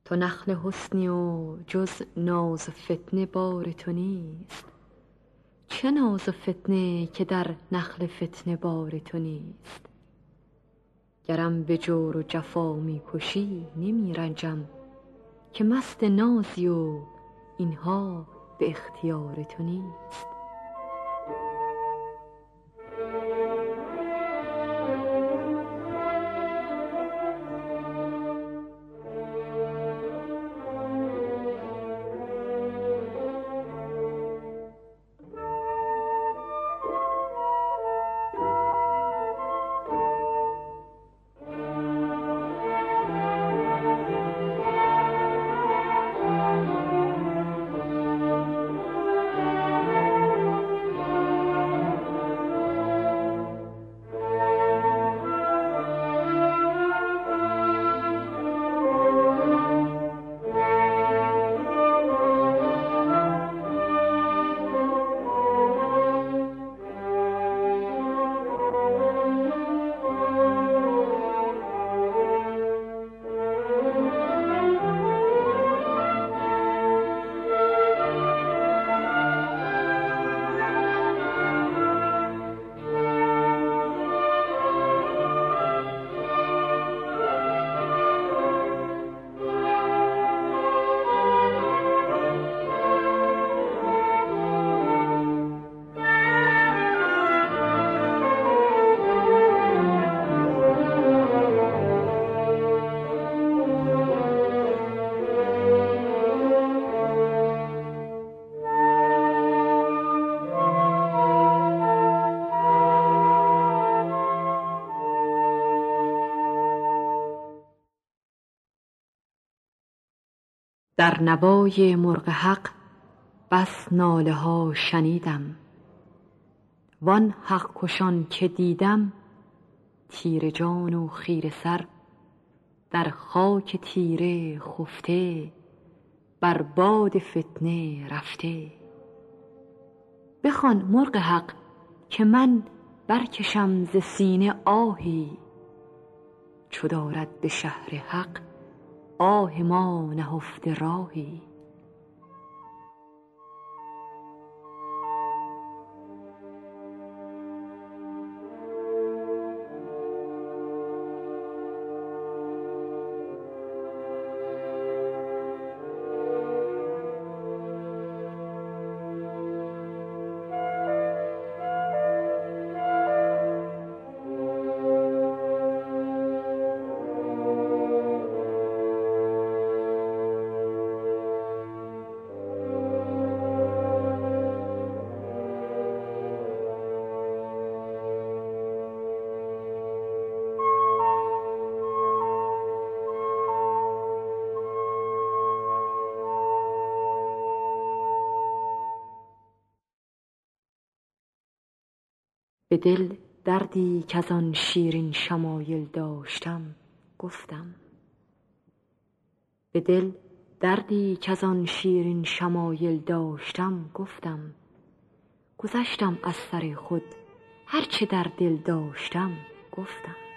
تو نخل حسنی و جز ناز و فتنه بار تو نیست. چه ناز و فتنه که در نخل فتنه بار تو نیست؟ گرم به جور و جفا می کشی نمی رنجم، که مست نازی و اینها به اختیار تو نیست. در نوای مرغ حق بس ناله ها شنیدم، وان حق کشان که دیدم تیره جان و خیره سر در خاک تیره خفته، بر باد فتنه رفته. بخوان مرغ حق که من برکشم ز سینه آهی، چو دارد به شهر حق آه ما نهفته راهی. به دل دردی که آن شیرین شمایل داشتم گفتم، به دل دردی که آن شیرین شمایل داشتم گفتم. گذشتم از سر خود هرچه در دل داشتم گفتم.